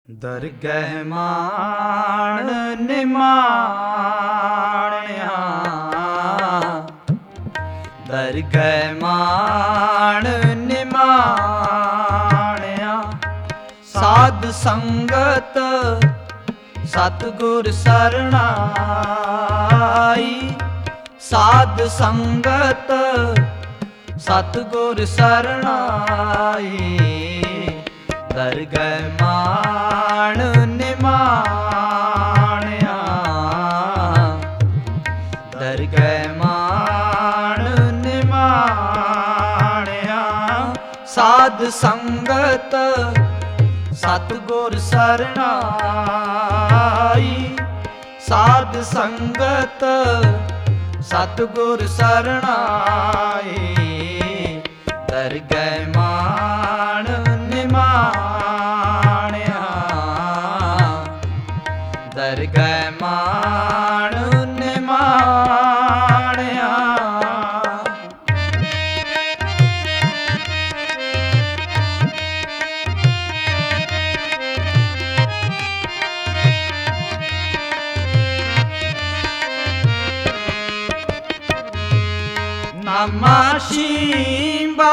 ਦਰਗਹਿ ਮਾਣ ਨਿਮਾਣਿਆ, ਦਰਗਹਿ ਮਾਣ ਨਿਮਾਣਿਆ। ਸਾਧ ਸੰਗਤ ਸਤਿਗੁਰ ਸਰਣਾਈ, ਸਾਧ ਸੰਗਤ ਸਤਿਗੁਰ ਸਰਣਾਈ। ਦਰਗਹਿ ਮਾਣ ਨਿਮਾਣਿਆ, ਦਰਗਹਿ ਮਾਣ ਨਿਮਾਣਿਆ। ਸਾਧ ਸੰਗਤ ਸਤਿਗੁਰ ਸਰਣਾਈ, ਸਾਧ ਸੰਗਤ ਸਤਿਗੁਰ ਸਰਣਾਈ। ਦਰਗਹਿ ਮਾਣ ਨਿਮਾਣਿਆ, ਦਰਗਹਿ ਮਾਣ ਨਿਮਾਣਿਆ। ਨਾਮਾ ਸ਼ੀਂਬਾ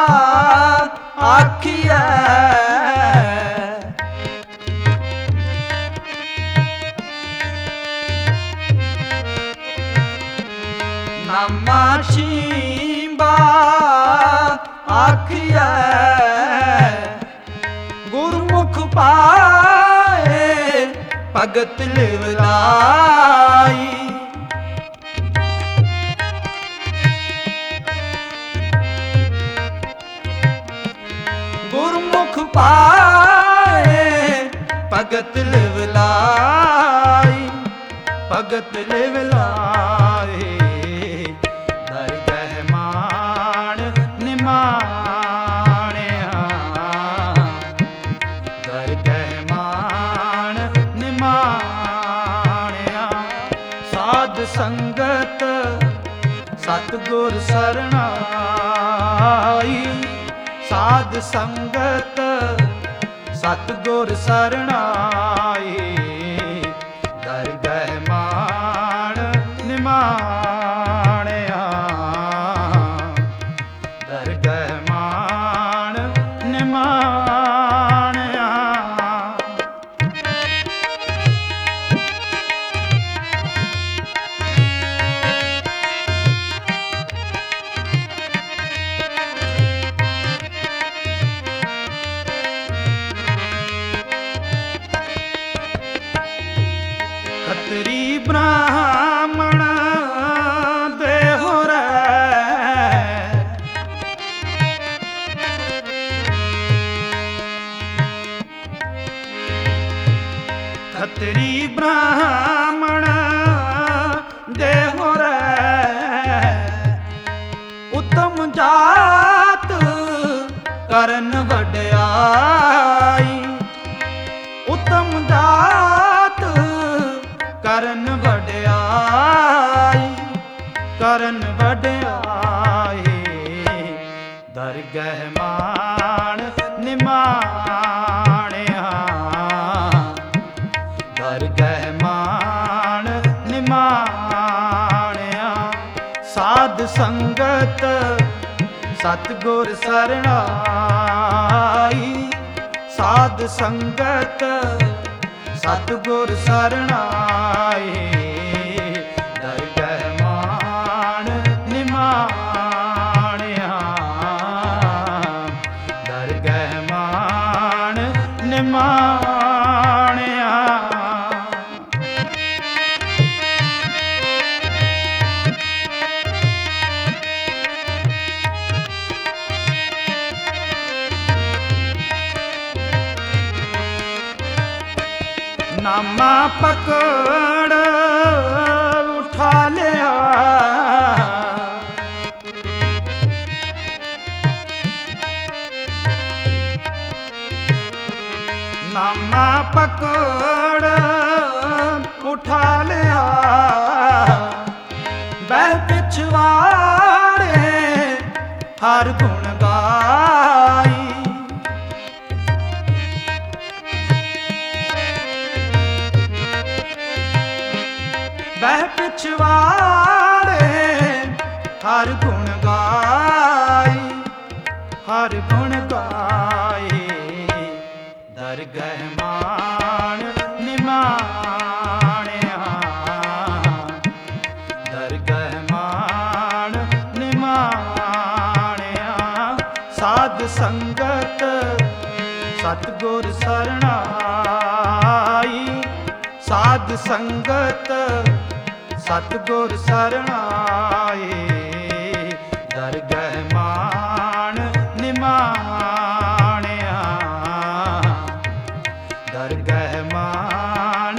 ਆਖੀਐ, ਨਾਮਾ ਸ਼ੀਂਬਾ ਆਖੀਐ। ਗੁਰਮੁਖ ਪਾਏ ਭਗਤ ਲਿਵਲਾਈ, ਗੁਰਮੁਖ ਪਾਏ ਭਗਤ ਲਿਵਲਾਈ, ਭਗਤ ਲਿਵਲਾਈ। ਦਰਗਹਿ ਮਾਣ ਨਿਮਾਣਿਆ, ਦਰਗਹਿ ਮਾਣ ਨਿਮਾਣਿਆ। ਸਾਧ ਸੰਗਤ ਸਤਿਗੁਰ ਸਰਣਾਈ, ਸਾਧ ਸੰਗਤ ਸਤਿਗੁਰ ਸਰਣਾਈ। ਦਰਗਹਿ ਮਾਣ ਨਿਮਾਣਿਆ, ਦਰਗਹਿ ਮਾਣ ਨਿਮਾਣਿਆ। ਖੱਤਰੀ ਬ੍ਰਾਹਮਣ ਦੇਹੁ ਰੈ, ਖੱਤਰੀ ਬ੍ਰਾਹਮਣ ਦੇਹੁ ਰੈ। ਉਤਮ ਜਾਤ ਕਰਨ ਵਡਿਆਈ, ਉਤਮ ਜਾਤ ਕਰਨ ਵਡਿਆਈ, ਕਰਨ ਵਡਿਆਈ। ਦਰਗਹਿ ਮਾਣ ਨਿਮਾਣਿਆ, ਦਰਗਹਿ ਮਾਣ ਨਿਮਾਣਿਆ। ਸਾਧ ਸੰਗਤ ਸਤਿਗੁਰ ਸਰਣਾਈ, ਸਾਧ ਸੰਗਤ ਸਤਿਗੁਰ ਸਰਣਾਈ। ਦਰਗਹਿ ਮਾਣ ਨਿਮਾਣਿਆ, ਦਰਗਹਿ ਮਾਣ ਨਿਮਾਣਿਆ। ਨਾਮਾ ਪਕੜ ਉਠਾ ਲਿਆ, ਨਾਮਾ ਪਕੜ ਉਠਾ ਲਿਆ। ਬਹਿ ਪਿਛਵਾੜੇ ਹਰ ਗੁਣ ਗਾਈ, ਬਹਿ ਪਿਛਵਾੜੇ ਹਰ ਗੁਣ ਗਾਈ, ਹਰ ਗੁਣ ਗਾਏ। ਦਰਗਹਿ ਮਾਣ ਨਿਮਾਣਿਆ, ਦਰਗਹਿ ਮਾਣ ਨਿਮਾਣਿਆ। ਸਾਧ ਸੰਗਤ ਸਤਿਗੁਰ ਸਰਣਾਈ, ਸਾਧ ਸੰਗਤ ਸਤਿਗੁਰ ਸਰਣਾਈ। ਦਰਗਹਿ ਮਾਣ ਨਿਮਾਣਿਆ, ਦਰਗਹਿ ਮਾਣ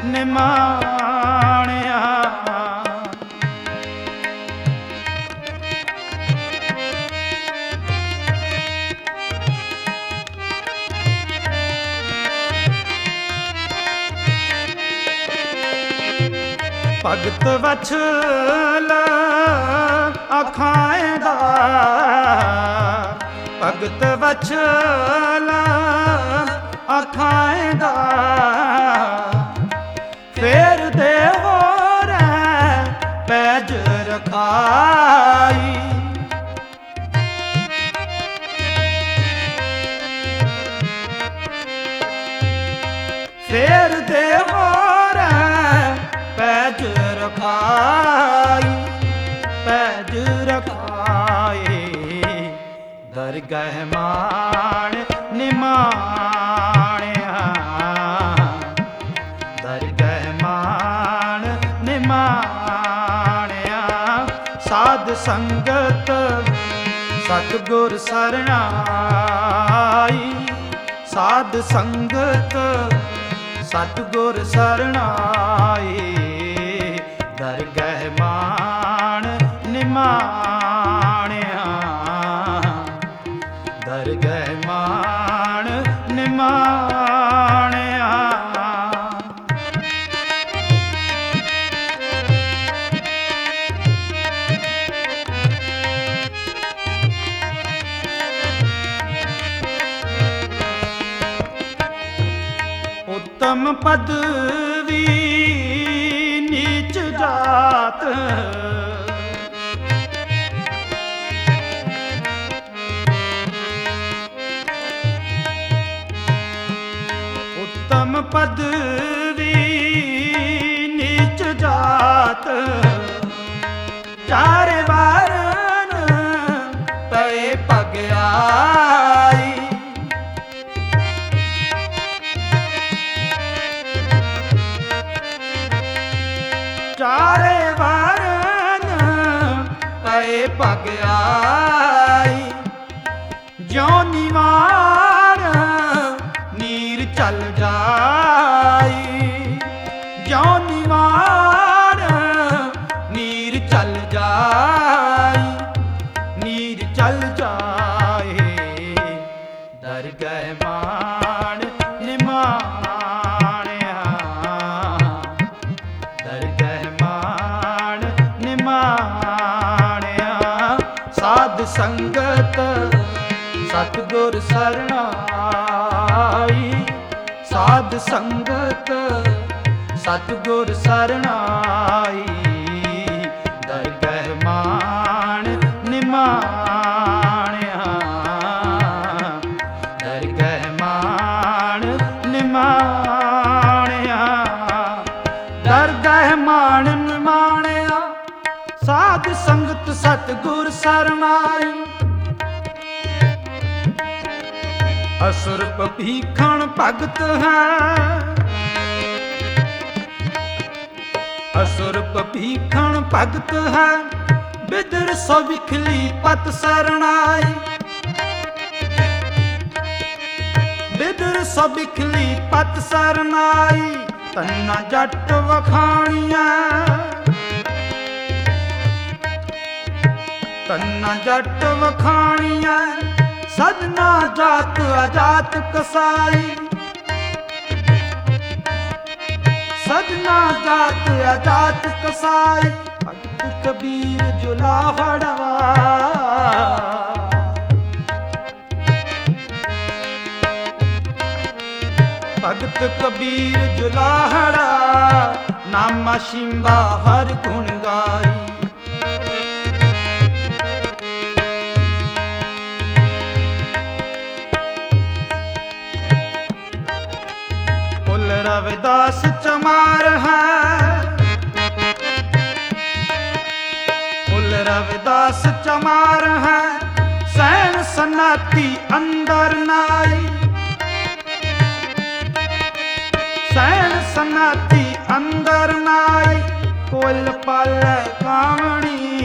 ਨਿਮਾਣਿਆ। ਭਗਤ ਵਛਲ ਅਖਾਇਂਦਾ, ਭਗਤ ਵਛਲ ਅਖਾਇਂਦਾ। ਫੇਰ ਦੇ ਹੋਰੈ ਪੈਜ ਰਖਾਈ, ਫੇਰ ਦੇ ਹੋਰੈ ਪੈਜ ਰਖਾਈ, ਪੈਜ ਰਖਾਏ। ਦਰਗਹਿ ਮਾਣ ਨਿਮਾਣਿਆ, ਦਰਗਹਿ ਮਾਣ ਨਿਮਾਣਿਆ। ਸਾਧ ਸੰਗਤ ਸਤਿਗੁਰ ਸਰਣਾਈ, ਸਾਧ ਸੰਗਤ ਸਤਿਗੁਰ ਸਰਣਾਈ। ਦਰਗਹਿ ਮਾਣ ਨਿਮਾਣਿਆ, ਦਰਗਹਿ ਮਾਣ ਨਿਮਾਣਿਆ। ਉੱਤਮ ਪਦਵੀ ਨੀਚ ਜਾਤ, ਉੱਤਮ ਪਦਵੀ ਨੀਚ ਜਾਤ। ਚਾਰੇ ਵਾਰਨ ਪਏ ਭਗਿਆਈ, ਚਾਰੇ ਵਾਰਨ ਪਏ ਭਗਿਆਈ। ਜਿਉ ਨਿਵਾਰ ਨੀਰ ਚਲ ਜਾਈ, ਜਿਉ ਨਿਵਾਰ ਨੀਰ ਚਲ ਜਾਈ, ਨੀਰ ਚਲ ਜਾਏ। ਦਰਗਹਿ ਮਾਣ ਨਿਮਾਣਿਆ, ਦਰਗਹਿ ਮਾਣ ਨਿਮਾਣਿਆ। ਸਾਧ ਸੰਗਤ ਸਤਿਗੁਰ ਸਰਣਾਈ, ਸਾਧ ਸੰਗਤ ਸਤਿਗੁਰ ਸਰਣਾਈ। ਦਰਗਹਿ ਮਾਣ ਨਿਮਾਣਿਆ, ਦਰਗਹਿ ਮਾਣ ਨਿਮਾਣਿਆ। ਦਰਗਹਿ ਮਾਣ ਨਿਮਾਣਿਆ, ਸਾਧ ਸੰਗਤ ਸਤਿਗੁਰ ਸਰਣਾਈ। ਅਸੁਰ ਭੀਖਣ ਭਗਤ ਹੈ, ਅਸੁਰ ਭੀਖਣ ਭਗਤ ਹੈ। ਬਿਦਰ ਸੋ ਵਿਖਲੀ ਪਤ ਸਰਣਾਈ, ਬਿਦਰ ਸੋ ਵਿਖਲੀ ਪਤ ਸਰਣਾਈ। ਤੰਨਾ ਜੱਟ ਵਖਾਣੀਆਂ, ਤੰਨਾ ਜੱਟ ਵਖਾਣੀਆਂ। ਸਦਨਾ ਜਾਤ ਅਜਾਤ ਕਸਾਈ, ਸਦਨਾ ਜਾਤ ਅਜਾਤ ਕਸਾਈ। ਭਗਤ ਕਬੀਰ ਜੁਲਾਹੜਾ, ਭਗਤ ਕਬੀਰ ਜੁਲਾਹੜਾ। ਨਾਮਾ ਸ਼ਿੰਬਾ ਹਰ ਗੁਣ ਗਾਈ। ਕੁਲ ਰਵਿਦਾਸ ਚਮਾਰ ਹੈ, ਕੁਲ ਰਵਿਦਾਸ ਚਮਾਰ ਹੈ, ਸੈਣ ਸਨਾਤੀ ਅੰਦਰ ਨਾਈ। ਸੈਣ ਸਨਾਤੀ ਅੰਦਰ ਨਾਈ, ਕੋਇਲ ਪਾਲੈ ਕਾਮਣੀ।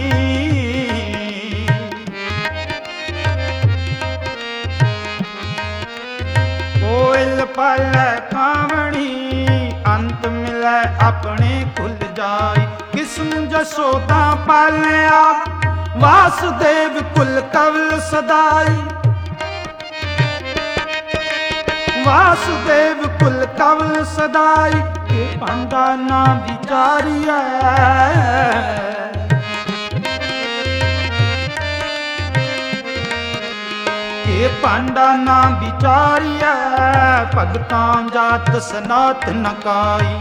ਕੋਇਲ ਪਾਲੈ ਕਾਮਣੀ, ਅੰਤ ਮਿਲੈ ਆਪਣੇ ਖੁੱਲ ਜਾਈ। ਕਿਸਨ ਜਸੋਦਾ ਪਾਲਿਆ, ਵਾਸੁਦੇਵ ਕੁਲ ਕਵਲ ਸਦਾਈ। ਵਾਸੁਦੇਵ ਕੁਲ ਕਵਲ ਸਦਾਈ, ਇਹ ਪਾਂਡਾ ਨਾ ਵਿਚਾਰੀਐ। ਇਹ ਪਾਂਡਾ ਨਾ ਵਿਚਾਰੀਐ, ਭਗਤਾਂ ਜਾਤ ਸਨਾਤ ਨਕਾਈ।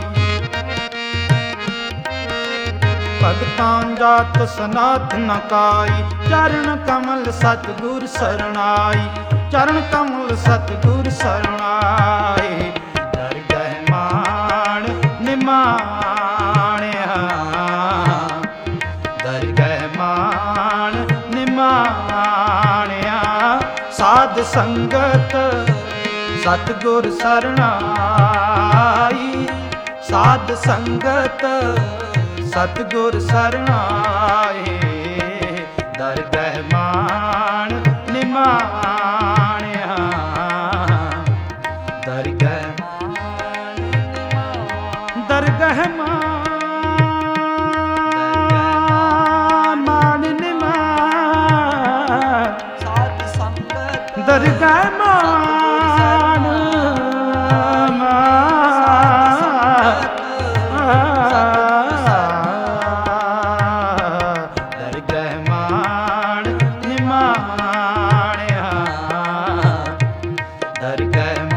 ਭਗਤਾਂ ਜਾਤ ਸਨਾਤ ਨਕਾਈ, ਚਰਨ ਕਮਲ ਸਤਿਗੁਰ ਸਰਣਾਈ। ਚਰਨ ਕਮਲ ਸਤਿਗੁਰ ਸਰਣਾਈ, ਦਰਗਹਿ ਮਾਣ ਨਿਮਾਣਿਆ। ਦਰਗਹਿ ਮਾਣ ਨਿਮਾਣਿਆ, ਸਾਧ ਸੰਗਤ ਸਤਿਗੁਰ ਸਰਣਾਈ। ਸਾਧ ਸੰਗਤ ਸਤਿਗੁਰ ਸਰਣਾਈ, ਦਰਗਹਿ ਮਾਣ ਨਿਮਾਣਿਆ। ਦਰਗਹਿ ਦਰਗਹਿ ਮਾਣ ਨਿਮਾਣ, ਸਾਧ ਸੰਗਤ ਦਰਗਹਿ ਮਾਣ ਨਿਮਾਣਿਆ। ਦਰਗਹਿ